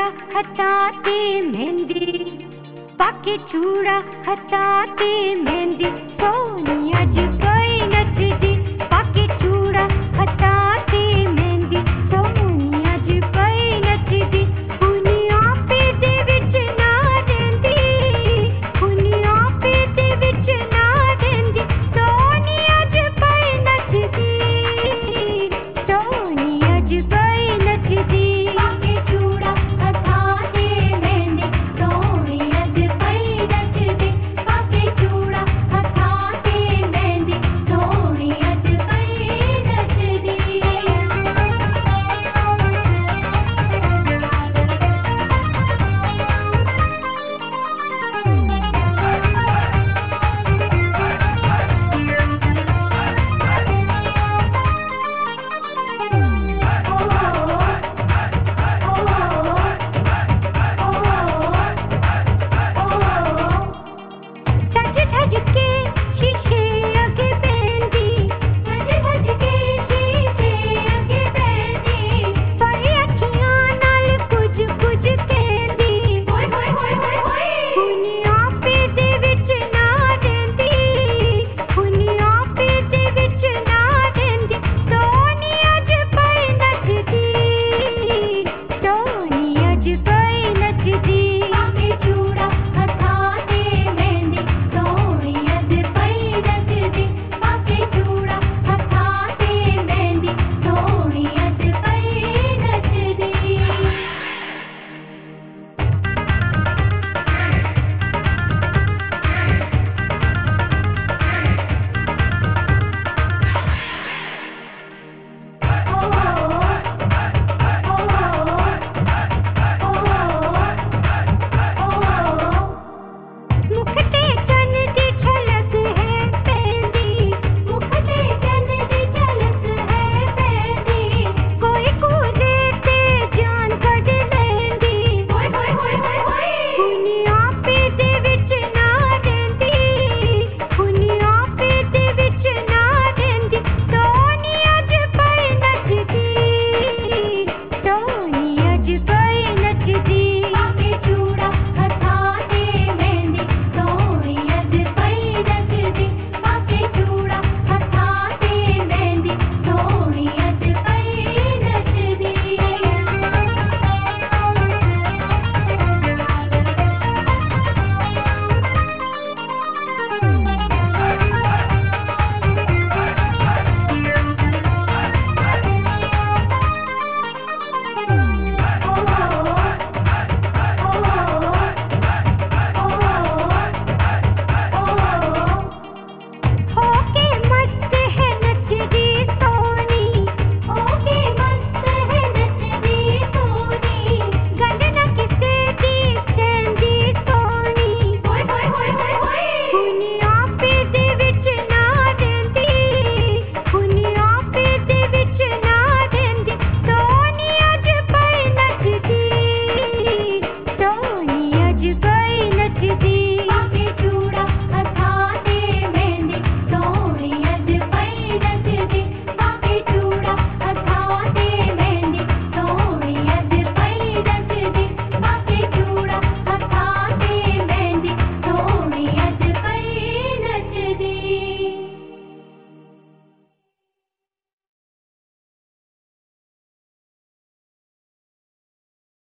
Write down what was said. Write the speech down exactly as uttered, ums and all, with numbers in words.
चूड़ा हथां ते मेहंदी पाके चूड़ा हथां ते मेहंदी सोनी अज कोई नचदी पाके चूड़ा हथां ते मेहंदी सोनी अज कोई नचदी दुनिया पे दे विच ना देंदी दुनिया पे दे विच ना देंदी सोनी अज कोई नचदी सोनी अज कोई नचदी पाके चूड़ा हथां ते मेहंदी सोनी अज कोई नचदी पाके चूड़ा हथां ते मेहंदी सोनी अज कोई नचदी सज धज के शीशे